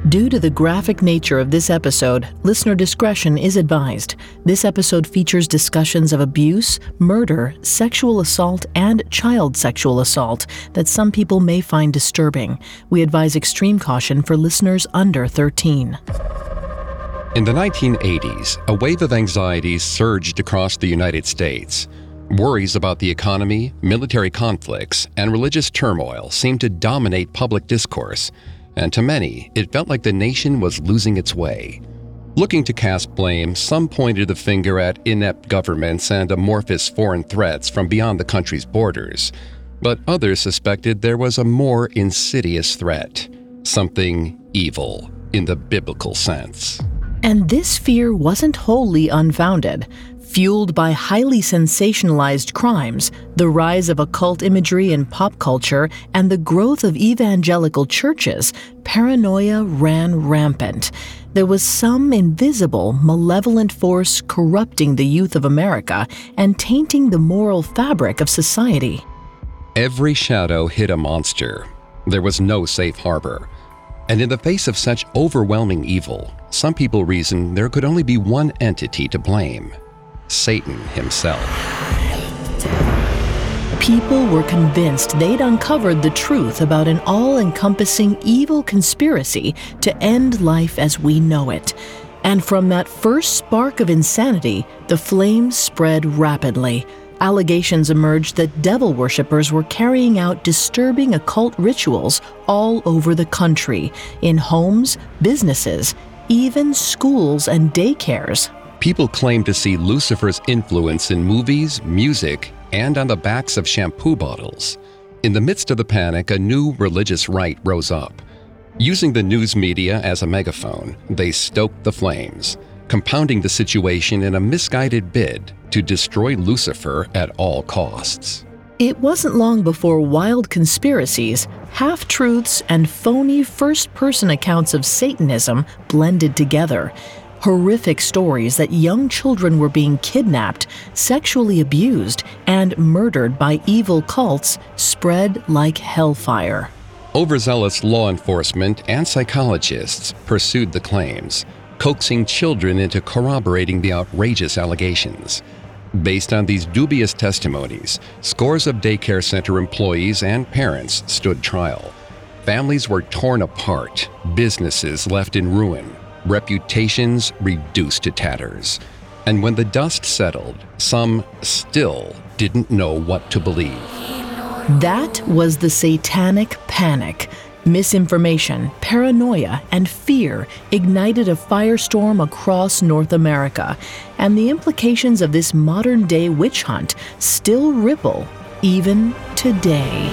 Due to the graphic nature of this episode, listener discretion is advised. This episode features discussions of abuse, murder, sexual assault, and child sexual assault that some people may find disturbing. We advise extreme caution for listeners under 13. In the 1980s, a wave of anxiety surged across the United States. Worries about the economy, military conflicts, and religious turmoil seemed to dominate public discourse. And to many, it felt like the nation was losing its way. Looking to cast blame, some pointed the finger at inept governments and amorphous foreign threats from beyond the country's borders. But others suspected there was a more insidious threat, something evil in the biblical sense. And this fear wasn't wholly unfounded. Fueled by highly sensationalized crimes, the rise of occult imagery in pop culture, and the growth of evangelical churches, paranoia ran rampant. There was some invisible, malevolent force corrupting the youth of America and tainting the moral fabric of society. Every shadow hid a monster. There was no safe harbor. And in the face of such overwhelming evil, some people reasoned there could only be one entity to blame: Satan himself. People were convinced they'd uncovered the truth about an all-encompassing evil conspiracy to end life as we know it. And from that first spark of insanity, the flames spread rapidly. Allegations emerged that devil worshippers were carrying out disturbing occult rituals all over the country, in homes, businesses, even schools and daycares. People claimed to see Lucifer's influence in movies, music, and on the backs of shampoo bottles. In the midst of the panic, a new religious right rose up. Using the news media as a megaphone, they stoked the flames, compounding the situation in a misguided bid to destroy Lucifer at all costs. It wasn't long before wild conspiracies, half-truths, and phony first-person accounts of Satanism blended together. Horrific stories that young children were being kidnapped, sexually abused, and murdered by evil cults spread like hellfire. Overzealous law enforcement and psychologists pursued the claims, coaxing children into corroborating the outrageous allegations. Based on these dubious testimonies, scores of daycare center employees and parents stood trial. Families were torn apart, businesses left in ruin, reputations reduced to tatters. And when the dust settled, some still didn't know what to believe. That was the satanic panic. Misinformation, paranoia, and fear ignited a firestorm across North America, and the implications of this modern-day witch hunt still ripple even today.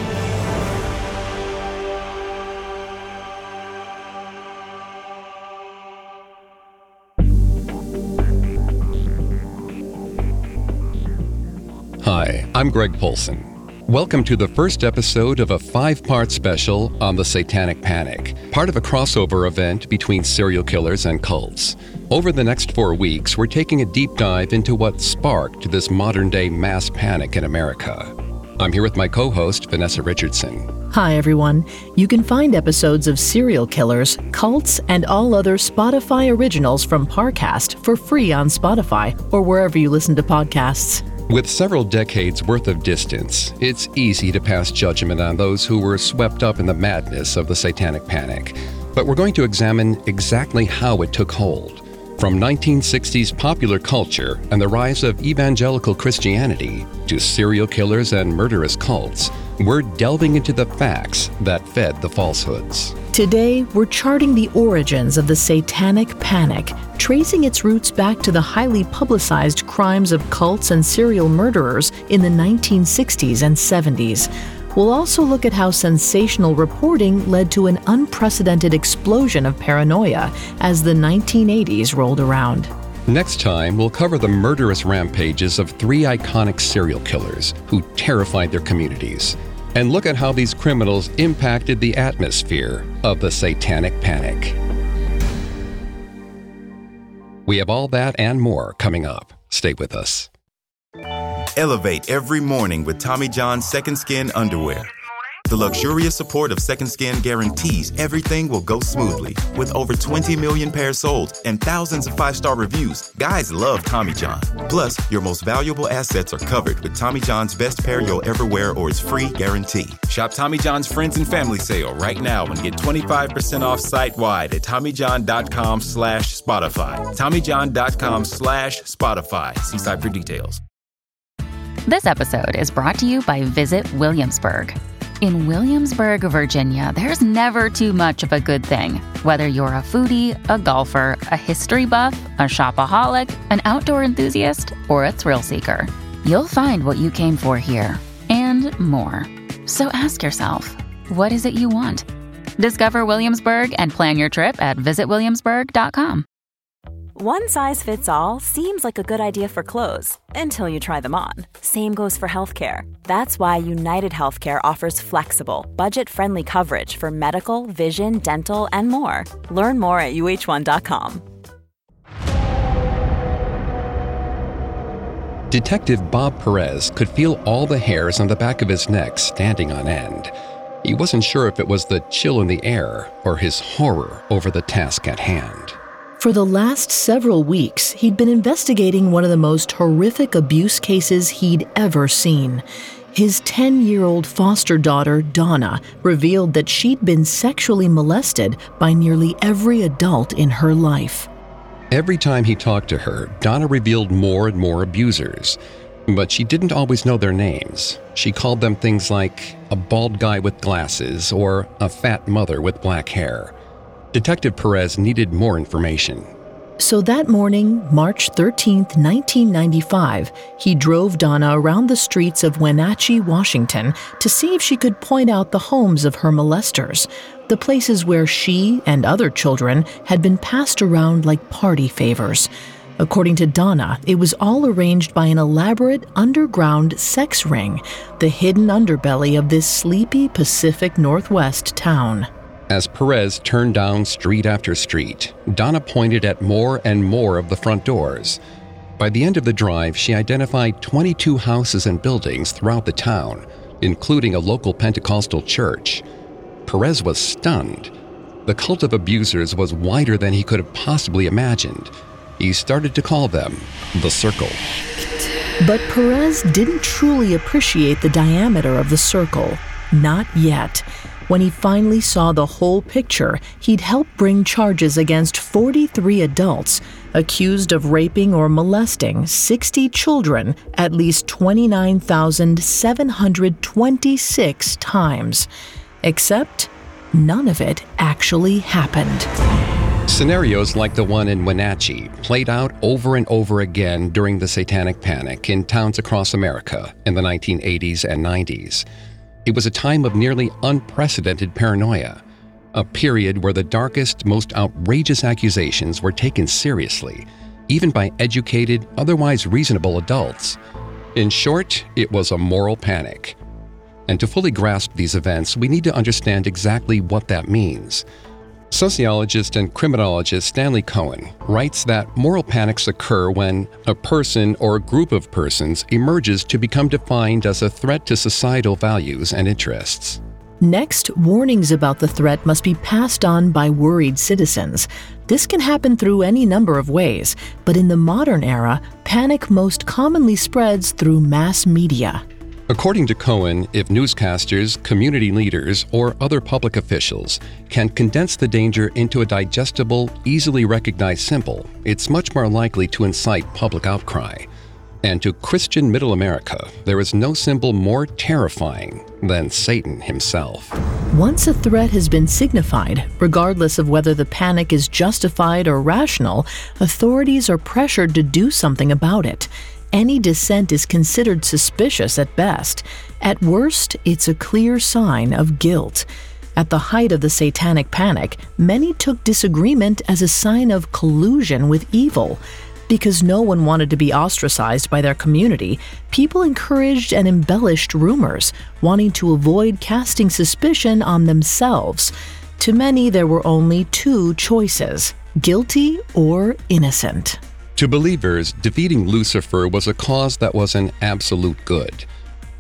Hi, I'm Greg Polson. Welcome to the first episode of a 5-part special on the Satanic Panic, part of a crossover event between serial killers and cults. Over the next 4 weeks, we're taking a deep dive into what sparked this modern-day mass panic in America. I'm here with my co-host, Vanessa Richardson. Hi, everyone. You can find episodes of Serial Killers, Cults, and all other Spotify originals from Parcast for free on Spotify or wherever you listen to podcasts. With several decades worth of distance, it's easy to pass judgment on those who were swept up in the madness of the Satanic Panic. But we're going to examine exactly how it took hold. From 1960s popular culture and the rise of evangelical Christianity to serial killers and murderous cults, we're delving into the facts that fed the falsehoods. Today, we're charting the origins of the Satanic Panic, tracing its roots back to the highly publicized crimes of cults and serial murderers in the 1960s and 70s. We'll also look at how sensational reporting led to an unprecedented explosion of paranoia as the 1980s rolled around. Next time, we'll cover the murderous rampages of 3 iconic serial killers who terrified their communities, and look at how these criminals impacted the atmosphere of the Satanic Panic. We have all that and more coming up. Stay with us. Elevate every morning with Tommy John's Second Skin underwear. The luxurious support of Second Skin guarantees everything will go smoothly. With over 20 million pairs sold and thousands of 5-star reviews, guys love Tommy John. Plus, your most valuable assets are covered with Tommy John's best pair you'll ever wear or is free guarantee. Shop Tommy John's Friends and Family Sale right now and get 25% off site-wide at TommyJohn.com/Spotify. TommyJohn.com/Spotify. See site for details. This episode is brought to you by Visit Williamsburg. In Williamsburg, Virginia, there's never too much of a good thing. Whether you're a foodie, a golfer, a history buff, a shopaholic, an outdoor enthusiast, or a thrill seeker, you'll find what you came for here and more. So ask yourself, what is it you want? Discover Williamsburg and plan your trip at visitwilliamsburg.com. One size fits all seems like a good idea for clothes until you try them on. Same goes for healthcare. That's why United Healthcare offers flexible, budget-friendly coverage for medical, vision, dental, and more. Learn more at uh1.com. Detective Bob Perez could feel all the hairs on the back of his neck standing on end. He wasn't sure if it was the chill in the air or his horror over the task at hand. For the last several weeks, he'd been investigating one of the most horrific abuse cases he'd ever seen. His 10-year-old foster daughter, Donna, revealed that she'd been sexually molested by nearly every adult in her life. Every time he talked to her, Donna revealed more and more abusers. But she didn't always know their names. She called them things like a bald guy with glasses or a fat mother with black hair. Detective Perez needed more information. So that morning, March 13th, 1995, he drove Donna around the streets of Wenatchee, Washington, to see if she could point out the homes of her molesters, the places where she and other children had been passed around like party favors. According to Donna, it was all arranged by an elaborate underground sex ring, the hidden underbelly of this sleepy Pacific Northwest town. As Perez turned down street after street, Donna pointed at more and more of the front doors. By the end of the drive, she identified 22 houses and buildings throughout the town, including a local Pentecostal church. Perez was stunned. The cult of abusers was wider than he could have possibly imagined. He started to call them the Circle. But Perez didn't truly appreciate the diameter of the circle. Not yet. When he finally saw the whole picture, he'd helped bring charges against 43 adults accused of raping or molesting 60 children at least 29,726 times. Except none of it actually happened. Scenarios like the one in Wenatchee played out over and over again during the Satanic Panic in towns across America in the 1980s and 90s. It was a time of nearly unprecedented paranoia, a period where the darkest, most outrageous accusations were taken seriously, even by educated, otherwise reasonable adults. In short, it was a moral panic. And to fully grasp these events, we need to understand exactly what that means. Sociologist and criminologist Stanley Cohen writes that moral panics occur when a person or a group of persons emerges to become defined as a threat to societal values and interests. Next, warnings about the threat must be passed on by worried citizens. This can happen through any number of ways, but in the modern era, panic most commonly spreads through mass media. According to Cohen, if newscasters, community leaders, or other public officials can condense the danger into a digestible, easily recognized symbol, it's much more likely to incite public outcry. And to Christian Middle America, there is no symbol more terrifying than Satan himself. Once a threat has been signified, regardless of whether the panic is justified or rational, authorities are pressured to do something about it. Any dissent is considered suspicious at best. At worst, it's a clear sign of guilt. At the height of the Satanic Panic, many took disagreement as a sign of collusion with evil. Because no one wanted to be ostracized by their community, people encouraged and embellished rumors, wanting to avoid casting suspicion on themselves. To many, there were only two choices: guilty or innocent. To believers, defeating Lucifer was a cause that was an absolute good.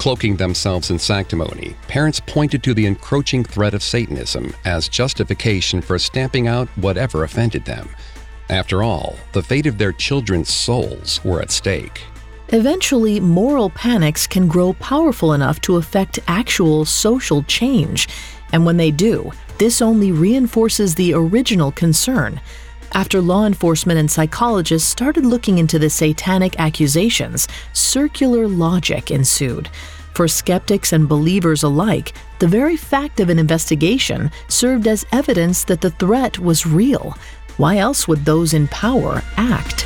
Cloaking themselves in sanctimony, parents pointed to the encroaching threat of Satanism as justification for stamping out whatever offended them. After all, the fate of their children's souls were at stake. Eventually, moral panics can grow powerful enough to affect actual social change. And when they do, this only reinforces the original concern. After law enforcement and psychologists started looking into the satanic accusations, circular logic ensued. For skeptics and believers alike, the very fact of an investigation served as evidence that the threat was real. Why else would those in power act?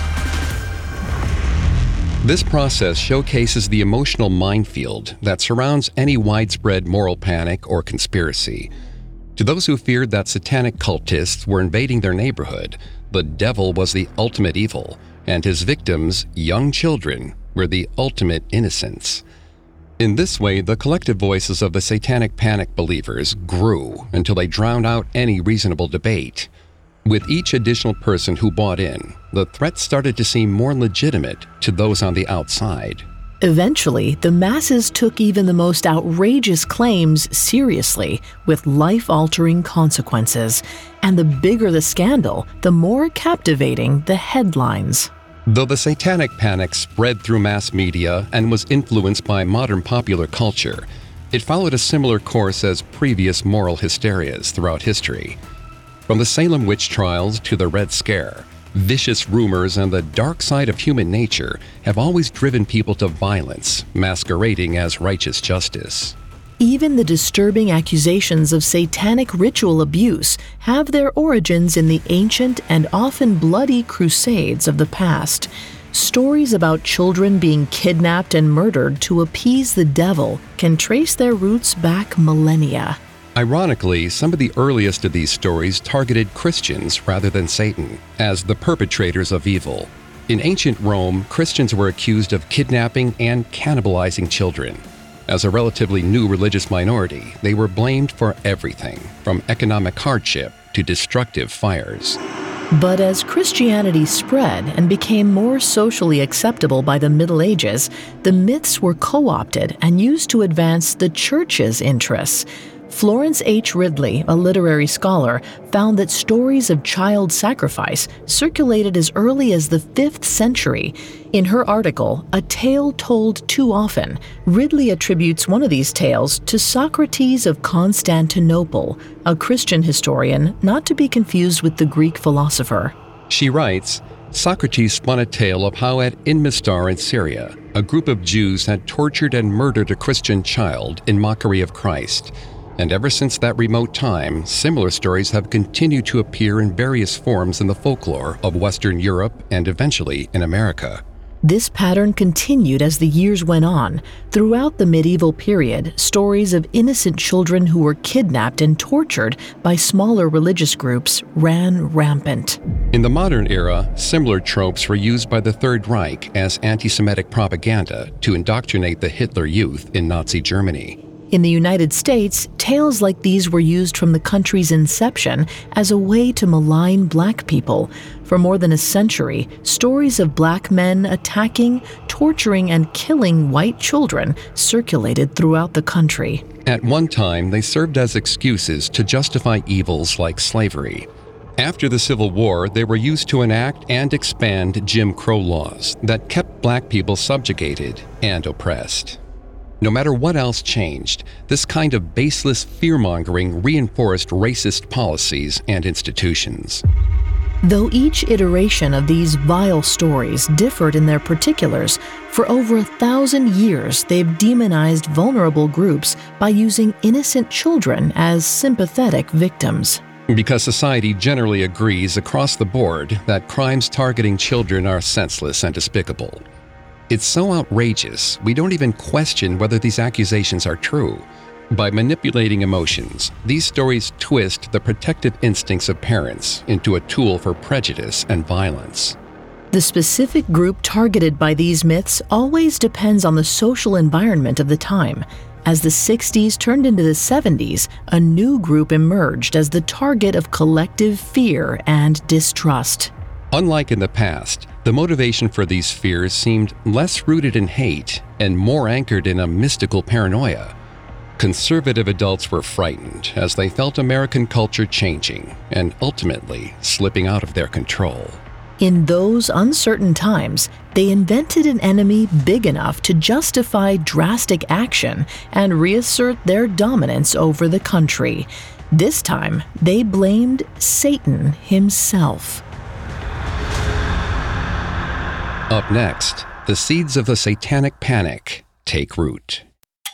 This process showcases the emotional minefield that surrounds any widespread moral panic or conspiracy. To those who feared that satanic cultists were invading their neighborhood, the devil was the ultimate evil, and his victims, young children, were the ultimate innocents. In this way, the collective voices of the satanic panic believers grew until they drowned out any reasonable debate. With each additional person who bought in, the threat started to seem more legitimate to those on the outside. Eventually, the masses took even the most outrageous claims seriously, with life-altering consequences. And the bigger the scandal, the more captivating the headlines. Though the satanic panic spread through mass media and was influenced by modern popular culture, it followed a similar course as previous moral hysterias throughout history. From the Salem witch trials to the Red Scare, vicious rumors and the dark side of human nature have always driven people to violence, masquerading as righteous justice. Even the disturbing accusations of satanic ritual abuse have their origins in the ancient and often bloody crusades of the past. Stories about children being kidnapped and murdered to appease the devil can trace their roots back millennia. Ironically, some of the earliest of these stories targeted Christians rather than Satan as the perpetrators of evil. In ancient Rome, Christians were accused of kidnapping and cannibalizing children. As a relatively new religious minority, they were blamed for everything, from economic hardship to destructive fires. But as Christianity spread and became more socially acceptable by the Middle Ages, the myths were co-opted and used to advance the church's interests. Florence H. Ridley, a literary scholar, found that stories of child sacrifice circulated as early as the 5th century. In her article, A Tale Told Too Often, Ridley attributes one of these tales to Socrates of Constantinople, a Christian historian not to be confused with the Greek philosopher. She writes, Socrates spun a tale of how at Inmistar in Syria, a group of Jews had tortured and murdered a Christian child in mockery of Christ. And ever since that remote time, similar stories have continued to appear in various forms in the folklore of Western Europe and eventually in America. This pattern continued as the years went on. Throughout the medieval period, stories of innocent children who were kidnapped and tortured by smaller religious groups ran rampant. In the modern era, similar tropes were used by the Third Reich as anti-Semitic propaganda to indoctrinate the Hitler Youth in Nazi Germany. In the United States, tales like these were used from the country's inception as a way to malign black people. For more than a century, stories of black men attacking, torturing, and killing white children circulated throughout the country. At one time, they served as excuses to justify evils like slavery. After the Civil War, they were used to enact and expand Jim Crow laws that kept black people subjugated and oppressed. No matter what else changed, this kind of baseless fear-mongering reinforced racist policies and institutions. Though each iteration of these vile stories differed in their particulars, for over 1,000 years they've demonized vulnerable groups by using innocent children as sympathetic victims. Because society generally agrees across the board that crimes targeting children are senseless and despicable. It's so outrageous, we don't even question whether these accusations are true. By manipulating emotions, these stories twist the protective instincts of parents into a tool for prejudice and violence. The specific group targeted by these myths always depends on the social environment of the time. As the 60s turned into the 70s, a new group emerged as the target of collective fear and distrust. Unlike in the past, the motivation for these fears seemed less rooted in hate and more anchored in a mystical paranoia. Conservative adults were frightened as they felt American culture changing and ultimately slipping out of their control. In those uncertain times, they invented an enemy big enough to justify drastic action and reassert their dominance over the country. This time, they blamed Satan himself. Up next, the seeds of the satanic panic take root.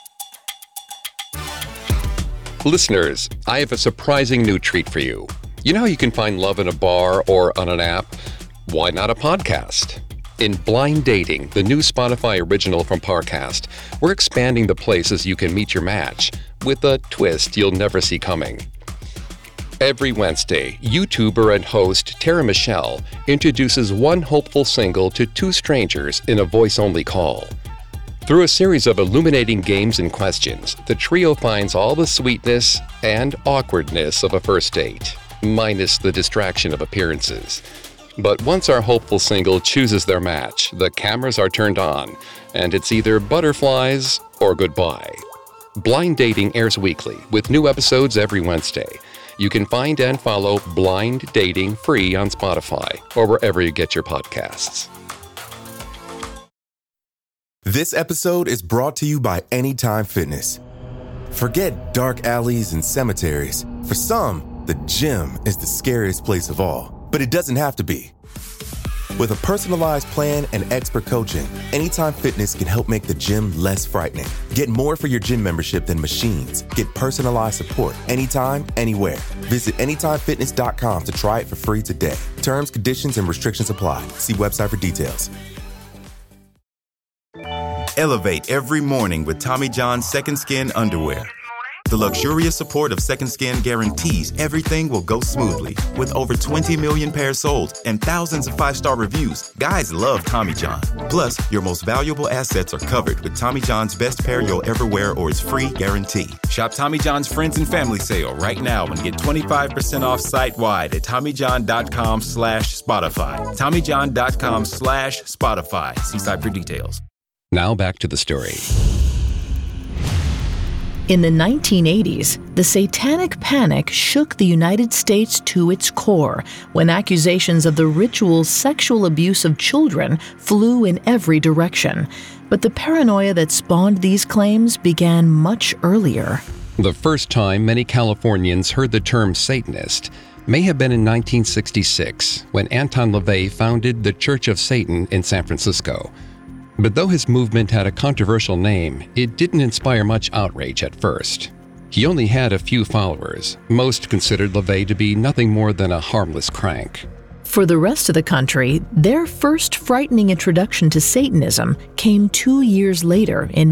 Listeners, I have a surprising new treat for you. You know how you can find love in a bar or on an app? Why not a podcast? In Blind Dating, the new Spotify original from Parcast, we're expanding the places you can meet your match with a twist you'll never see coming. Every Wednesday, YouTuber and host Tara Michelle introduces one hopeful single to two strangers in a voice-only call. Through a series of illuminating games and questions, the trio finds all the sweetness and awkwardness of a first date, minus the distraction of appearances. But once our hopeful single chooses their match, the cameras are turned on, and it's either butterflies or goodbye. Blind Dating airs weekly, with new episodes every Wednesday. You can find and follow Blind Dating free on Spotify or wherever you get your podcasts. This episode is brought to you by Anytime Fitness. Forget dark alleys and cemeteries. For some, the gym is the scariest place of all, but it doesn't have to be. With a personalized plan and expert coaching, Anytime Fitness can help make the gym less frightening. Get more for your gym membership than machines. Get personalized support anytime, anywhere. Visit AnytimeFitness.com to try it for free today. Terms, conditions, and restrictions apply. See website for details. Elevate every morning with Tommy John's Second Skin underwear. The luxurious support of Second Skin guarantees everything will go smoothly. With over 20 million pairs sold and thousands of 5-star reviews, guys love Tommy John. Plus, your most valuable assets are covered with Tommy John's best pair you'll ever wear or its free guarantee. Shop Tommy John's Friends and Family Sale right now and get 25% off site-wide at TommyJohn.com/Spotify. TommyJohn.com/Spotify. See site for details. Now back to the story. In the 1980s, the Satanic Panic shook the United States to its core when accusations of the ritual sexual abuse of children flew in every direction. But the paranoia that spawned these claims began much earlier. The first time many Californians heard the term Satanist may have been in 1966, when Anton LaVey founded the Church of Satan in San Francisco. But though his movement had a controversial name, it didn't inspire much outrage at first. He only had a few followers. Most considered LaVey to be nothing more than a harmless crank. For the rest of the country, their first frightening introduction to Satanism came 2 years later in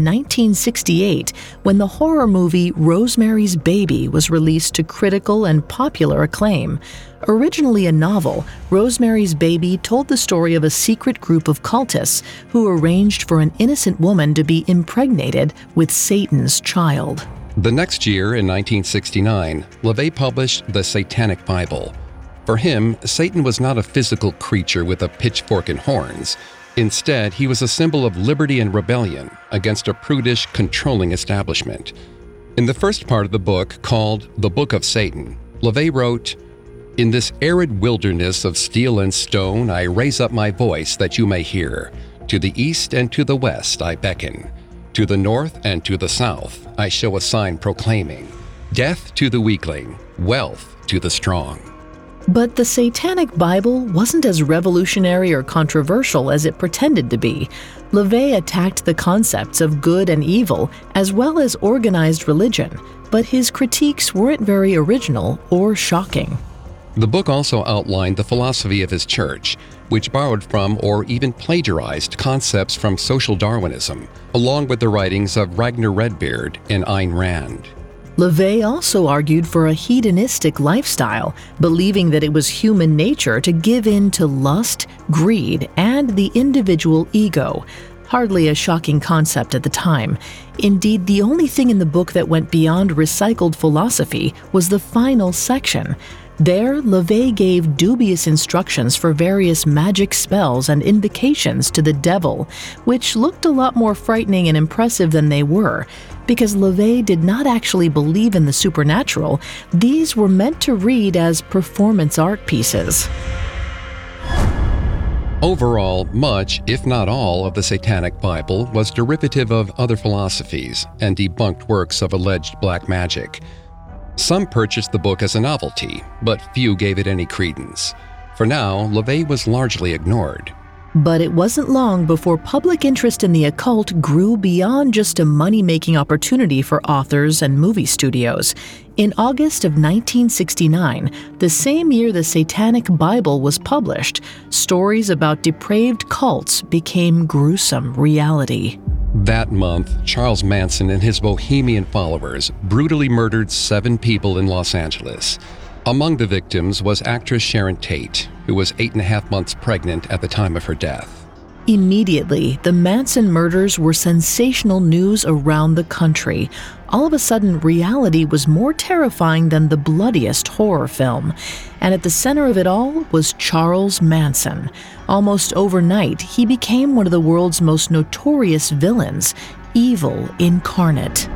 1968 when the horror movie Rosemary's Baby was released to critical and popular acclaim. Originally a novel, Rosemary's Baby told the story of a secret group of cultists who arranged for an innocent woman to be impregnated with Satan's child. The next year, in 1969, LaVey published the Satanic Bible. For him, Satan was not a physical creature with a pitchfork and horns. Instead, he was a symbol of liberty and rebellion against a prudish, controlling establishment. In the first part of the book, called The Book of Satan, LaVey wrote, "In this arid wilderness of steel and stone, I raise up my voice that you may hear. To the east and to the west I beckon. To the north and to the south I show a sign proclaiming, death to the weakling, wealth to the strong." But the Satanic Bible wasn't as revolutionary or controversial as it pretended to be. LaVey attacked the concepts of good and evil as well as organized religion, but his critiques weren't very original or shocking. The book also outlined the philosophy of his church, which borrowed from or even plagiarized concepts from social Darwinism, along with the writings of Ragnar Redbeard and Ayn Rand. LaVey also argued for a hedonistic lifestyle, believing that it was human nature to give in to lust, greed, and the individual ego. Hardly a shocking concept at the time. Indeed, the only thing in the book that went beyond recycled philosophy was the final section. There, LaVey gave dubious instructions for various magic spells and invocations to the devil, which looked a lot more frightening and impressive than they were. Because LaVey did not actually believe in the supernatural, these were meant to read as performance art pieces. Overall, much, if not all, of the Satanic Bible was derivative of other philosophies and debunked works of alleged black magic. Some purchased the book as a novelty, but few gave it any credence. For now, LaVey was largely ignored. But it wasn't long before public interest in the occult grew beyond just a money-making opportunity for authors and movie studios. In August of 1969, the same year the Satanic Bible was published, stories about depraved cults became gruesome reality. That month, Charles Manson and his bohemian followers brutally murdered 7 people in Los Angeles. Among the victims was actress Sharon Tate, who was 8.5 months pregnant at the time of her death. Immediately, the Manson murders were sensational news around the country. All of a sudden, reality was more terrifying than the bloodiest horror film. And at the center of it all was Charles Manson. Almost overnight, he became one of the world's most notorious villains, evil incarnate.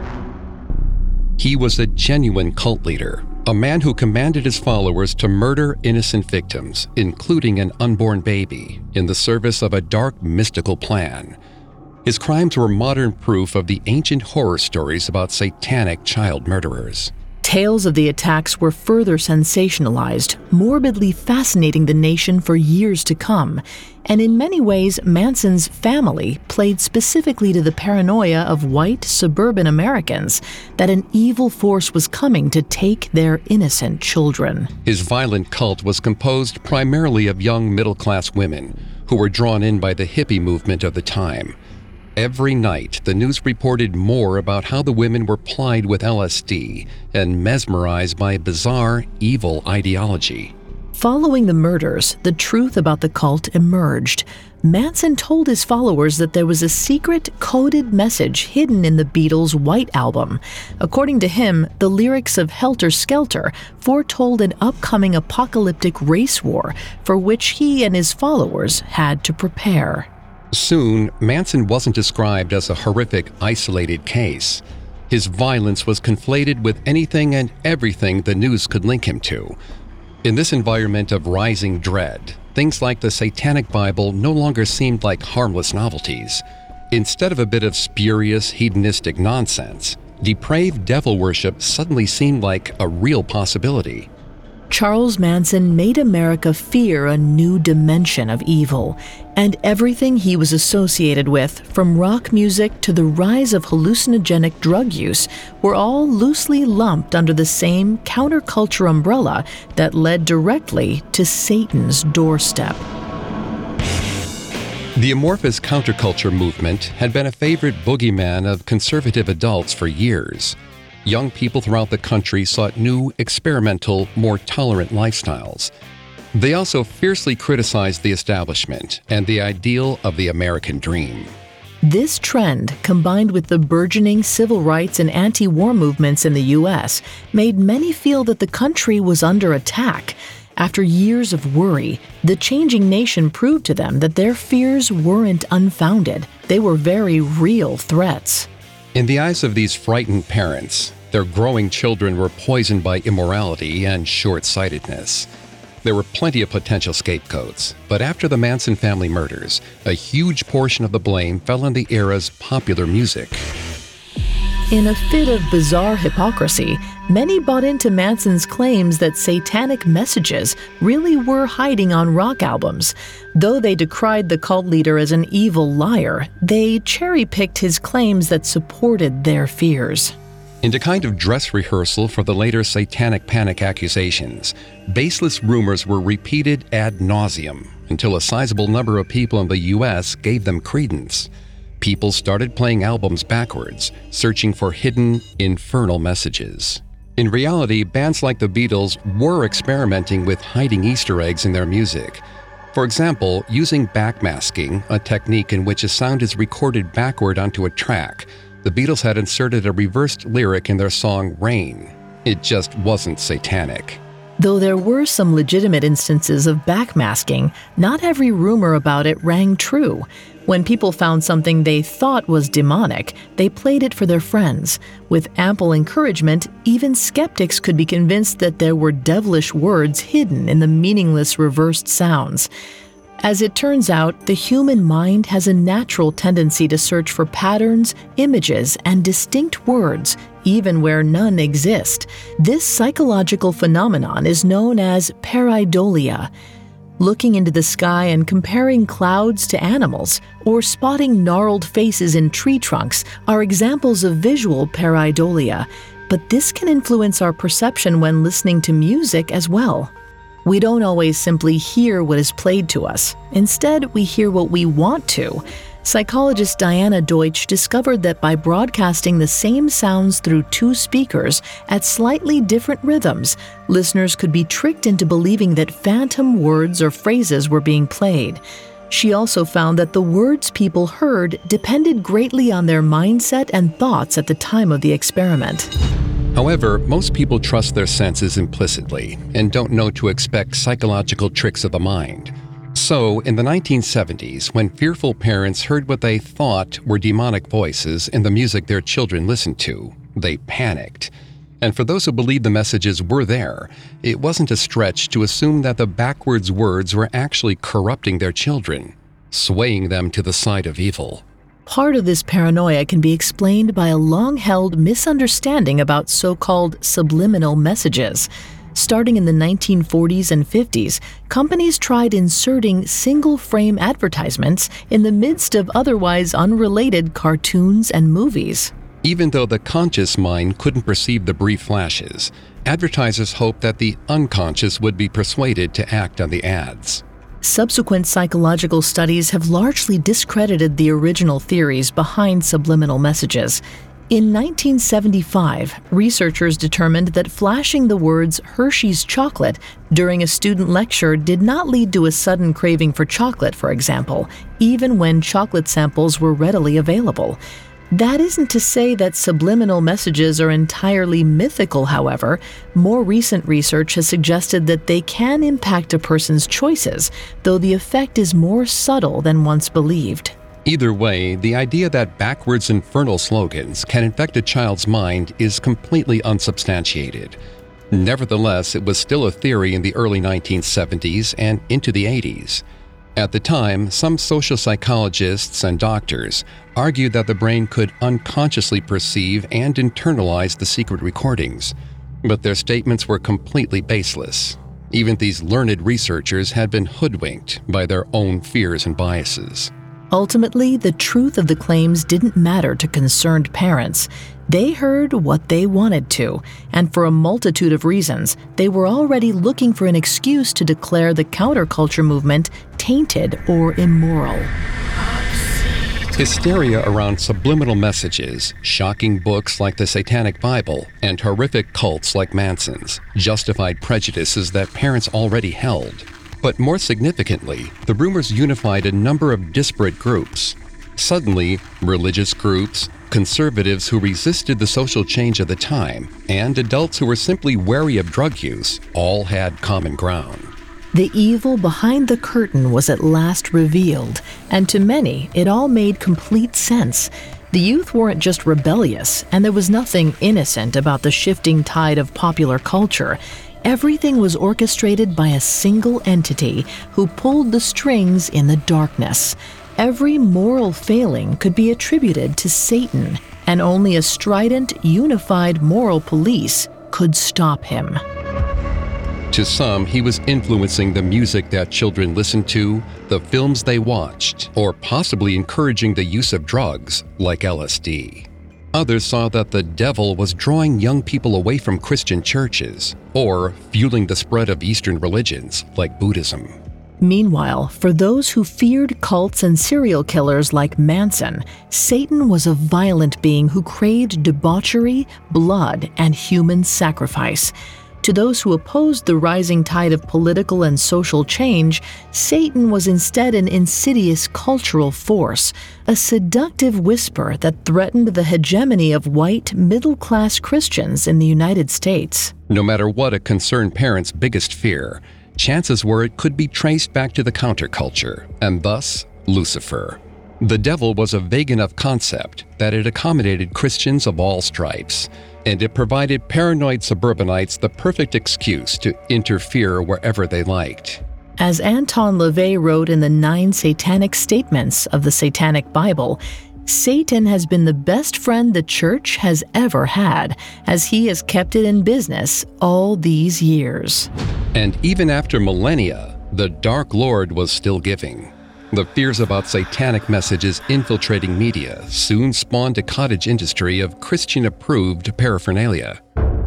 He was a genuine cult leader, a man who commanded his followers to murder innocent victims, including an unborn baby, in the service of a dark, mystical plan. His crimes were modern proof of the ancient horror stories about satanic child murderers. Tales of the attacks were further sensationalized, morbidly fascinating the nation for years to come. And in many ways, Manson's family played specifically to the paranoia of white suburban Americans that an evil force was coming to take their innocent children. His violent cult was composed primarily of young middle-class women who were drawn in by the hippie movement of the time. Every night, the news reported more about how the women were plied with LSD and mesmerized by bizarre, evil ideology. Following the murders, the truth about the cult emerged. Manson told his followers that there was a secret, coded message hidden in the Beatles' White Album. According to him, the lyrics of Helter Skelter foretold an upcoming apocalyptic race war for which he and his followers had to prepare. Soon, Manson wasn't described as a horrific, isolated case. His violence was conflated with anything and everything the news could link him to. In this environment of rising dread, things like the Satanic Bible no longer seemed like harmless novelties. Instead of a bit of spurious, hedonistic nonsense, depraved devil worship suddenly seemed like a real possibility. Charles Manson made America fear a new dimension of evil, and everything he was associated with, from rock music to the rise of hallucinogenic drug use, were all loosely lumped under the same counterculture umbrella that led directly to Satan's doorstep. The amorphous counterculture movement had been a favorite boogeyman of conservative adults for years. Young people throughout the country sought new, experimental, more tolerant lifestyles. They also fiercely criticized the establishment and the ideal of the American dream. This trend, combined with the burgeoning civil rights and anti-war movements in the U.S., made many feel that the country was under attack. After years of worry, the changing nation proved to them that their fears weren't unfounded. They were very real threats. In the eyes of these frightened parents, their growing children were poisoned by immorality and short-sightedness. There were plenty of potential scapegoats, but after the Manson family murders, a huge portion of the blame fell on the era's popular music. In a fit of bizarre hypocrisy, many bought into Manson's claims that satanic messages really were hiding on rock albums. Though they decried the cult leader as an evil liar, they cherry-picked his claims that supported their fears. In a kind of dress rehearsal for the later Satanic Panic accusations, baseless rumors were repeated ad nauseum until a sizable number of people in the U.S. gave them credence. People started playing albums backwards, searching for hidden, infernal messages. In reality, bands like the Beatles were experimenting with hiding Easter eggs in their music. For example, using backmasking, a technique in which a sound is recorded backward onto a track, the Beatles had inserted a reversed lyric in their song Rain. It just wasn't satanic. Though there were some legitimate instances of backmasking, not every rumor about it rang true. When people found something they thought was demonic, they played it for their friends. With ample encouragement, even skeptics could be convinced that there were devilish words hidden in the meaningless reversed sounds. As it turns out, the human mind has a natural tendency to search for patterns, images, and distinct words, even where none exist. This psychological phenomenon is known as pareidolia. Looking into the sky and comparing clouds to animals, or spotting gnarled faces in tree trunks are examples of visual pareidolia, but this can influence our perception when listening to music as well. We don't always simply hear what is played to us. Instead, we hear what we want to. Psychologist Diana Deutsch discovered that by broadcasting the same sounds through two speakers at slightly different rhythms, listeners could be tricked into believing that phantom words or phrases were being played. She also found that the words people heard depended greatly on their mindset and thoughts at the time of the experiment. However, most people trust their senses implicitly and don't know to expect psychological tricks of the mind. So, in the 1970s, when fearful parents heard what they thought were demonic voices in the music their children listened to, they panicked. And for those who believed the messages were there, it wasn't a stretch to assume that the backwards words were actually corrupting their children, swaying them to the side of evil. Part of this paranoia can be explained by a long-held misunderstanding about so-called subliminal messages. Starting in the 1940s and 50s, companies tried inserting single-frame advertisements in the midst of otherwise unrelated cartoons and movies. Even though the conscious mind couldn't perceive the brief flashes, advertisers hoped that the unconscious would be persuaded to act on the ads. Subsequent psychological studies have largely discredited the original theories behind subliminal messages. In 1975, researchers determined that flashing the words Hershey's chocolate during a student lecture did not lead to a sudden craving for chocolate, for example, even when chocolate samples were readily available. That isn't to say that subliminal messages are entirely mythical, however. More recent research has suggested that they can impact a person's choices, though the effect is more subtle than once believed. Either way, the idea that backwards infernal slogans can infect a child's mind is completely unsubstantiated. Nevertheless, it was still a theory in the early 1970s and into the 80s. At the time, some social psychologists and doctors argued that the brain could unconsciously perceive and internalize the secret recordings, but their statements were completely baseless. Even these learned researchers had been hoodwinked by their own fears and biases. Ultimately, the truth of the claims didn't matter to concerned parents. They heard what they wanted to, and for a multitude of reasons, they were already looking for an excuse to declare the counterculture movement tainted or immoral. Hysteria around subliminal messages, shocking books like the Satanic Bible, and horrific cults like Manson's justified prejudices that parents already held. But more significantly, the rumors unified a number of disparate groups. Suddenly, religious groups, conservatives who resisted the social change of the time, and adults who were simply wary of drug use all had common ground. The evil behind the curtain was at last revealed, and to many, it all made complete sense. The youth weren't just rebellious, and there was nothing innocent about the shifting tide of popular culture. Everything was orchestrated by a single entity who pulled the strings in the darkness. Every moral failing could be attributed to Satan, and only a strident, unified moral police could stop him. To some, he was influencing the music that children listened to, the films they watched, or possibly encouraging the use of drugs like LSD. Others saw that the devil was drawing young people away from Christian churches, or fueling the spread of Eastern religions like Buddhism. Meanwhile, for those who feared cults and serial killers like Manson, Satan was a violent being who craved debauchery, blood, and human sacrifice. To those who opposed the rising tide of political and social change, Satan was instead an insidious cultural force, a seductive whisper that threatened the hegemony of white, middle-class Christians in the United States. No matter what a concerned parent's biggest fear, chances were it could be traced back to the counterculture, and thus Lucifer. The devil was a vague enough concept that it accommodated Christians of all stripes, and it provided paranoid suburbanites the perfect excuse to interfere wherever they liked. As Anton LaVey wrote in the 9 Satanic Statements of the Satanic Bible, Satan has been the best friend the church has ever had, as he has kept it in business all these years. And even after millennia, the Dark Lord was still giving. The fears about satanic messages infiltrating media soon spawned a cottage industry of Christian-approved paraphernalia.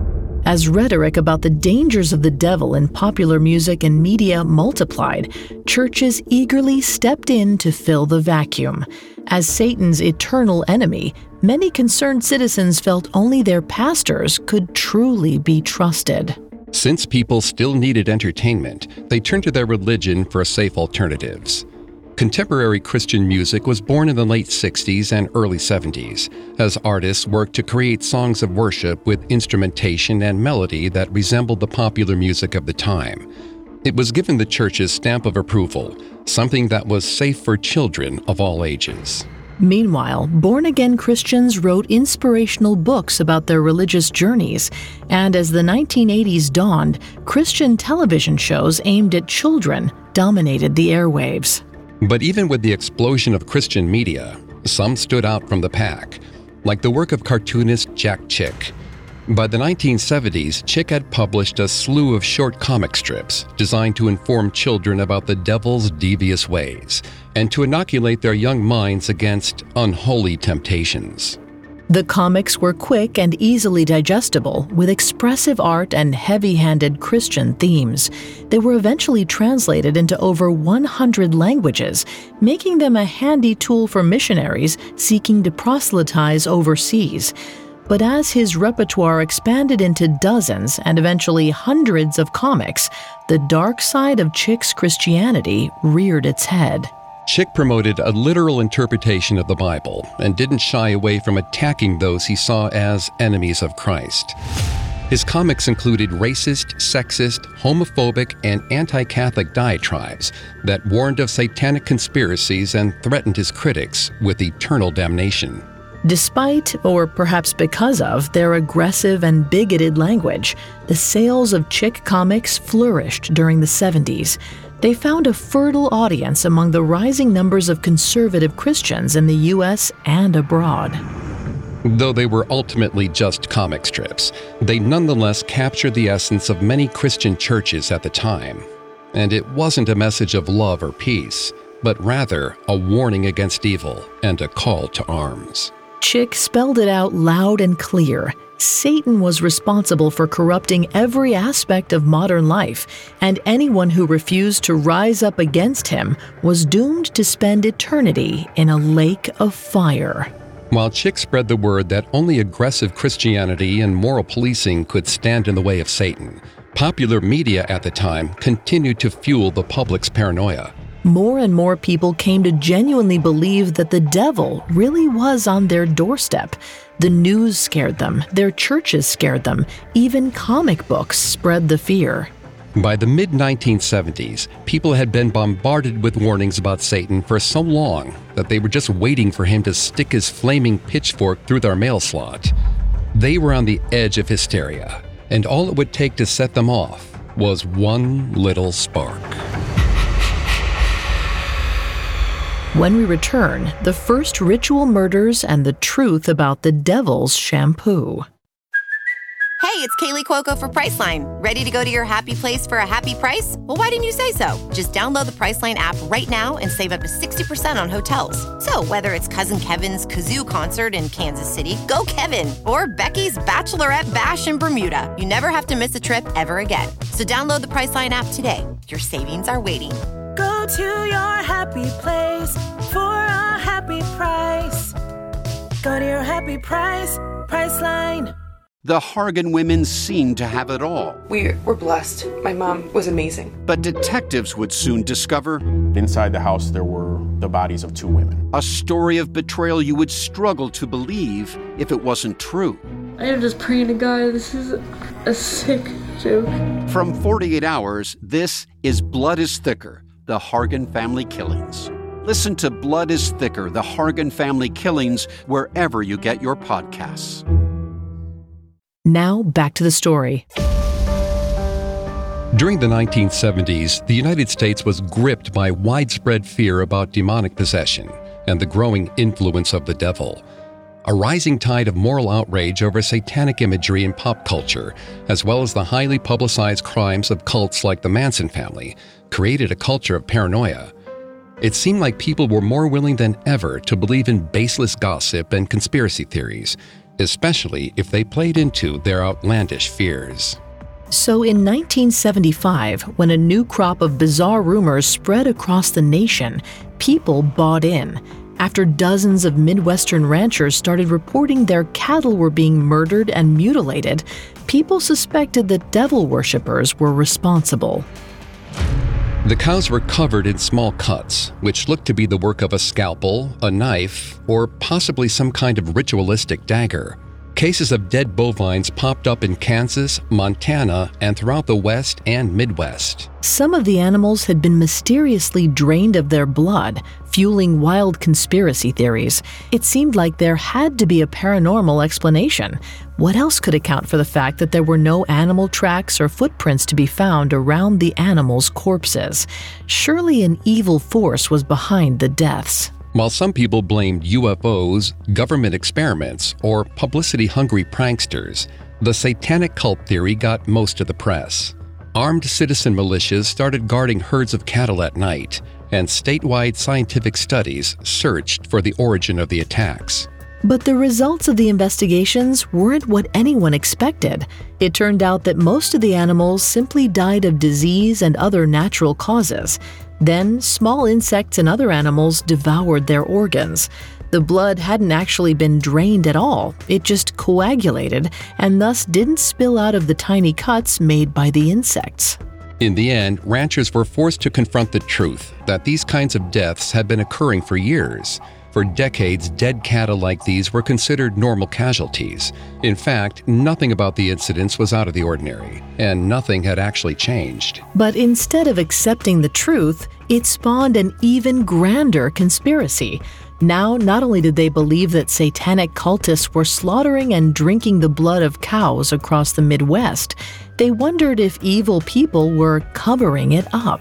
As rhetoric about the dangers of the devil in popular music and media multiplied, churches eagerly stepped in to fill the vacuum. As Satan's eternal enemy, many concerned citizens felt only their pastors could truly be trusted. Since people still needed entertainment, they turned to their religion for safe alternatives. Contemporary Christian music was born in the late 60s and early 70s, as artists worked to create songs of worship with instrumentation and melody that resembled the popular music of the time. It was given the church's stamp of approval, something that was safe for children of all ages. Meanwhile, born-again Christians wrote inspirational books about their religious journeys, and as the 1980s dawned, Christian television shows aimed at children dominated the airwaves. But even with the explosion of Christian media, some stood out from the pack, like the work of cartoonist Jack Chick. By the 1970s, Chick had published a slew of short comic strips designed to inform children about the devil's devious ways and to inoculate their young minds against unholy temptations. The comics were quick and easily digestible, with expressive art and heavy-handed Christian themes. They were eventually translated into over 100 languages, making them a handy tool for missionaries seeking to proselytize overseas. But as his repertoire expanded into dozens and eventually hundreds of comics, the dark side of Chick's Christianity reared its head. Chick promoted a literal interpretation of the Bible and didn't shy away from attacking those he saw as enemies of Christ. His comics included racist, sexist, homophobic, and anti-Catholic diatribes that warned of satanic conspiracies and threatened his critics with eternal damnation. Despite, or perhaps because of, their aggressive and bigoted language, the sales of Chick comics flourished during the 70s. They found a fertile audience among the rising numbers of conservative Christians in the U.S. and abroad. Though they were ultimately just comic strips, they nonetheless captured the essence of many Christian churches at the time. And it wasn't a message of love or peace, but rather a warning against evil and a call to arms. Chick spelled it out loud and clear. Satan was responsible for corrupting every aspect of modern life, and anyone who refused to rise up against him was doomed to spend eternity in a lake of fire. While Chick spread the word that only aggressive Christianity and moral policing could stand in the way of Satan, popular media at the time continued to fuel the public's paranoia. More and more people came to genuinely believe that the devil really was on their doorstep. The news scared them, their churches scared them, even comic books spread the fear. By the mid-1970s, people had been bombarded with warnings about Satan for so long that they were just waiting for him to stick his flaming pitchfork through their mail slot. They were on the edge of hysteria, and all it would take to set them off was one little spark. When we return, the first ritual murders and the truth about the devil's shampoo. Hey, it's Kaylee Cuoco for Priceline. Ready to go to your happy place for a happy price? Well, why didn't you say so? Just download the Priceline app right now and save up to 60% on hotels. So whether it's Cousin Kevin's Kazoo Concert in Kansas City, go Kevin, or Becky's Bachelorette Bash in Bermuda, you never have to miss a trip ever again. So download the Priceline app today. Your savings are waiting. Go to your happy place for a happy price. Go to your happy price, Priceline. The Hargan women seemed to have it all. We were blessed. My mom was amazing. But detectives would soon discover inside the house there were the bodies of 2 women. A story of betrayal you would struggle to believe if it wasn't true. I am just praying to God, this is a sick joke. From 48 Hours, this is Blood is Thicker, the Hargan Family Killings. Listen to Blood is Thicker, the Hargan Family Killings, wherever you get your podcasts. Now, back to the story. During the 1970s, the United States was gripped by widespread fear about demonic possession and the growing influence of the devil. A rising tide of moral outrage over satanic imagery in pop culture, as well as the highly publicized crimes of cults like the Manson family, created a culture of paranoia. It seemed like people were more willing than ever to believe in baseless gossip and conspiracy theories, especially if they played into their outlandish fears. So in 1975, when a new crop of bizarre rumors spread across the nation, people bought in. After dozens of Midwestern ranchers started reporting their cattle were being murdered and mutilated, people suspected that devil worshippers were responsible. The cows were covered in small cuts, which looked to be the work of a scalpel, a knife, or possibly some kind of ritualistic dagger. Cases of dead bovines popped up in Kansas, Montana, and throughout the West and Midwest. Some of the animals had been mysteriously drained of their blood, fueling wild conspiracy theories. It seemed like there had to be a paranormal explanation. What else could account for the fact that there were no animal tracks or footprints to be found around the animals' corpses? Surely an evil force was behind the deaths. While some people blamed UFOs, government experiments, or publicity-hungry pranksters, the satanic cult theory got most of the press. Armed citizen militias started guarding herds of cattle at night, and statewide scientific studies searched for the origin of the attacks. But the results of the investigations weren't what anyone expected. It turned out that most of the animals simply died of disease and other natural causes. Then, small insects and other animals devoured their organs. The blood hadn't actually been drained at all. It just coagulated and thus didn't spill out of the tiny cuts made by the insects. In the end, ranchers were forced to confront the truth that these kinds of deaths had been occurring for years. For decades, dead cattle like these were considered normal casualties. In fact, nothing about the incidents was out of the ordinary, and nothing had actually changed. But instead of accepting the truth, it spawned an even grander conspiracy. Now, not only did they believe that satanic cultists were slaughtering and drinking the blood of cows across the Midwest, they wondered if evil people were covering it up.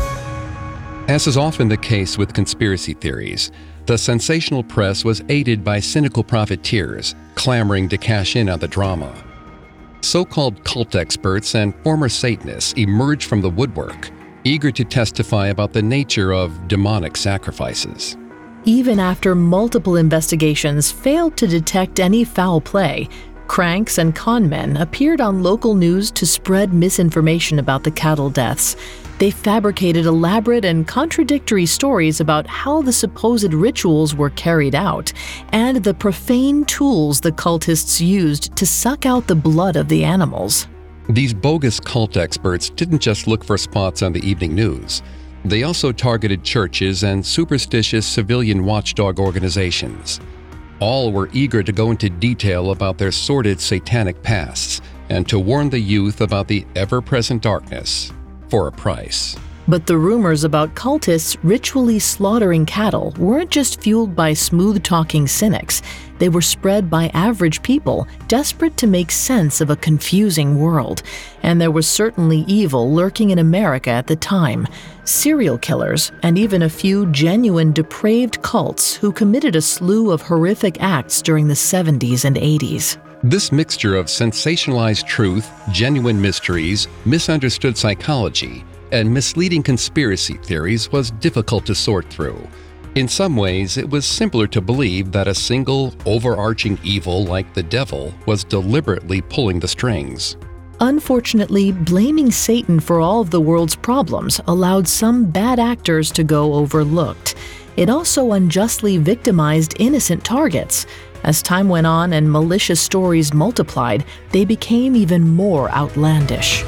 As is often the case with conspiracy theories, the sensational press was aided by cynical profiteers clamoring to cash in on the drama. So-called cult experts and former Satanists emerged from the woodwork, eager to testify about the nature of demonic sacrifices. Even after multiple investigations failed to detect any foul play, cranks and conmen appeared on local news to spread misinformation about the cattle deaths. They fabricated elaborate and contradictory stories about how the supposed rituals were carried out and the profane tools the cultists used to suck out the blood of the animals. These bogus cult experts didn't just look for spots on the evening news. They also targeted churches and superstitious civilian watchdog organizations. All were eager to go into detail about their sordid satanic pasts and to warn the youth about the ever-present darkness for a price. But the rumors about cultists ritually slaughtering cattle weren't just fueled by smooth-talking cynics. They were spread by average people, desperate to make sense of a confusing world. And there was certainly evil lurking in America at the time. Serial killers, and even a few genuine depraved cults who committed a slew of horrific acts during the 70s and 80s. This mixture of sensationalized truth, genuine mysteries, misunderstood psychology, and misleading conspiracy theories was difficult to sort through. In some ways, it was simpler to believe that a single, overarching evil like the devil was deliberately pulling the strings. Unfortunately, blaming Satan for all of the world's problems allowed some bad actors to go overlooked. It also unjustly victimized innocent targets. As time went on and malicious stories multiplied, they became even more outlandish.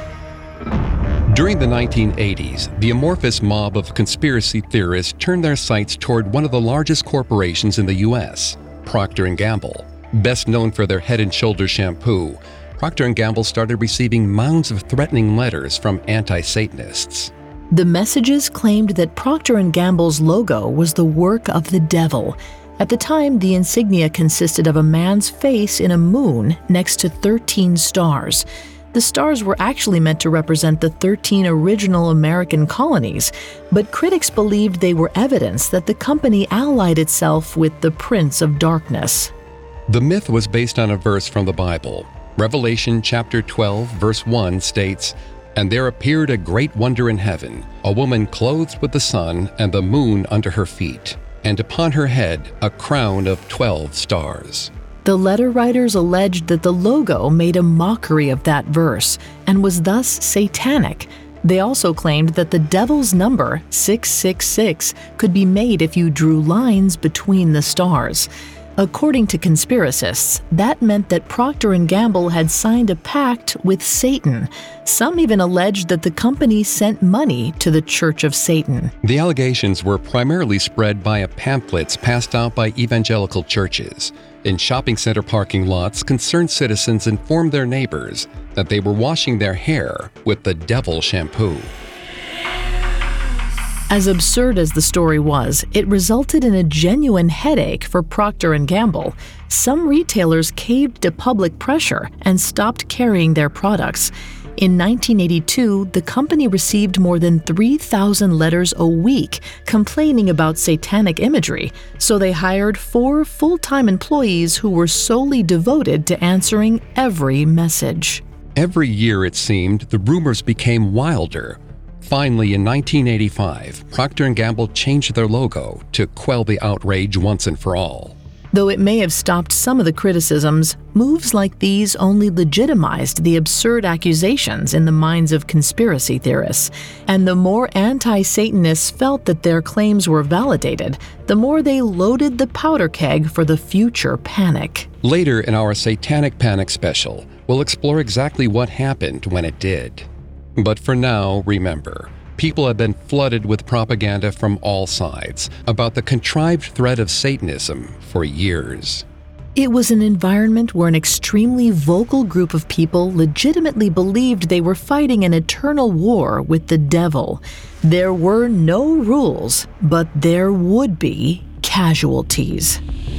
During the 1980s, the amorphous mob of conspiracy theorists turned their sights toward one of the largest corporations in the U.S., Procter & Gamble. Best known for their Head & Shoulders shampoo, Procter & Gamble started receiving mounds of threatening letters from anti-Satanists. The messages claimed that Procter & Gamble's logo was the work of the devil. At the time, the insignia consisted of a man's face in a moon next to 13 stars. The stars were actually meant to represent the 13 original American colonies, but critics believed they were evidence that the company allied itself with the Prince of Darkness. The myth was based on a verse from the Bible. Revelation chapter 12, verse 1 states, "And there appeared a great wonder in heaven, a woman clothed with the sun and the moon under her feet, and upon her head a crown of 12 stars." The letter writers alleged that the logo made a mockery of that verse and was thus satanic. They also claimed that the devil's number, 666, could be made if you drew lines between the stars. According to conspiracists, that meant that Procter & Gamble had signed a pact with Satan. Some even alleged that the company sent money to the Church of Satan. The allegations were primarily spread via pamphlets passed out by evangelical churches. In shopping center parking lots, concerned citizens informed their neighbors that they were washing their hair with the devil shampoo. As absurd as the story was, it resulted in a genuine headache for Procter & Gamble. Some retailers caved to public pressure and stopped carrying their products. In 1982, the company received more than 3,000 letters a week complaining about satanic imagery, so they hired 4 full-time employees who were solely devoted to answering every message. Every year, it seemed, the rumors became wilder. Finally, in 1985, Procter & Gamble changed their logo to quell the outrage once and for all. Though it may have stopped some of the criticisms, moves like these only legitimized the absurd accusations in the minds of conspiracy theorists. And the more anti-Satanists felt that their claims were validated, the more they loaded the powder keg for the future panic. Later in our Satanic Panic special, we'll explore exactly what happened when it did. But for now, remember, people have been flooded with propaganda from all sides about the contrived threat of Satanism for years. It was an environment where an extremely vocal group of people legitimately believed they were fighting an eternal war with the devil. There were no rules, but there would be casualties.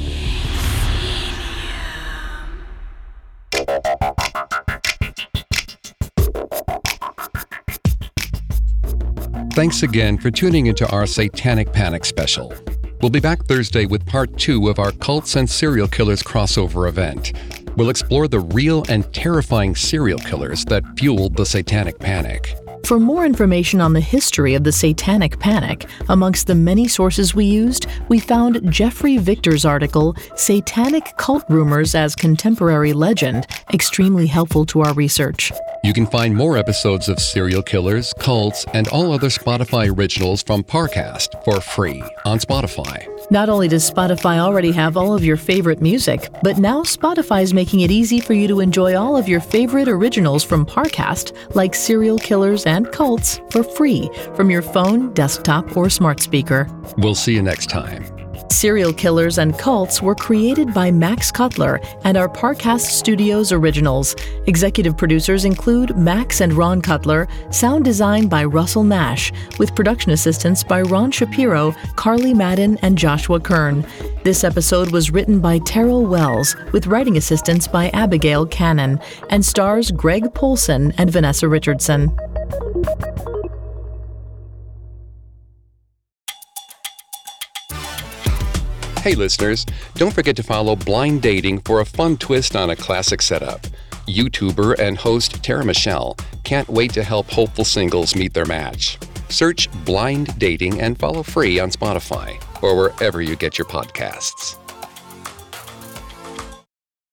Thanks again for tuning into our Satanic Panic special. We'll be back Thursday with part 2 of our Cults and Serial Killers crossover event. We'll explore the real and terrifying serial killers that fueled the Satanic Panic. For more information on the history of the Satanic Panic, amongst the many sources we used, we found Jeffrey Victor's article, Satanic Cult Rumors as Contemporary Legend, extremely helpful to our research. You can find more episodes of serial killers, cults, and all other Spotify originals from Parcast for free on Spotify. Not only does Spotify already have all of your favorite music, but now Spotify is making it easy for you to enjoy all of your favorite originals from Parcast, like serial killers and cults, for free from your phone, desktop, or smart speaker. We'll see you next time. Serial Killers and Cults were created by Max Cutler and are Parcast Studios originals. Executive producers include Max and Ron Cutler, sound design by Russell Nash, with production assistance by Ron Shapiro, Carly Madden, and Joshua Kern. This episode was written by Terrell Wells, with writing assistance by Abigail Cannon, and stars Greg Polson and Vanessa Richardson. Hey listeners, don't forget to follow Blind Dating for a fun twist on a classic setup. YouTuber and host Tara Michelle can't wait to help hopeful singles meet their match. Search Blind Dating and follow free on Spotify or wherever you get your podcasts.